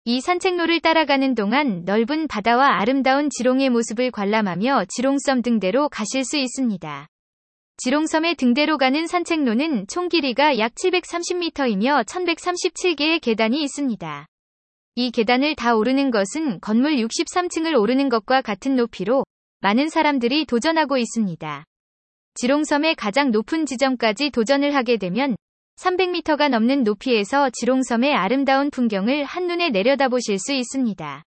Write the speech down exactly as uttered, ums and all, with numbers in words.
이 산책로를 따라가는 동안 넓은 바다와 아름다운 지롱의 모습을 관람하며 지롱섬 등대로 가실 수 있습니다. 지롱섬의 등대로 가는 산책로는 총 길이가 약 칠백삼십 미터이며 천백삼십칠 개의 계단이 있습니다. 이 계단을 다 오르는 것은 건물 육십삼 층을 오르는 것과 같은 높이로 많은 사람들이 도전하고 있습니다. 지롱섬의 가장 높은 지점까지 도전을 하게 되면 삼백 미터가 넘는 높이에서 지롱섬의 아름다운 풍경을 한눈에 내려다보실 수 있습니다.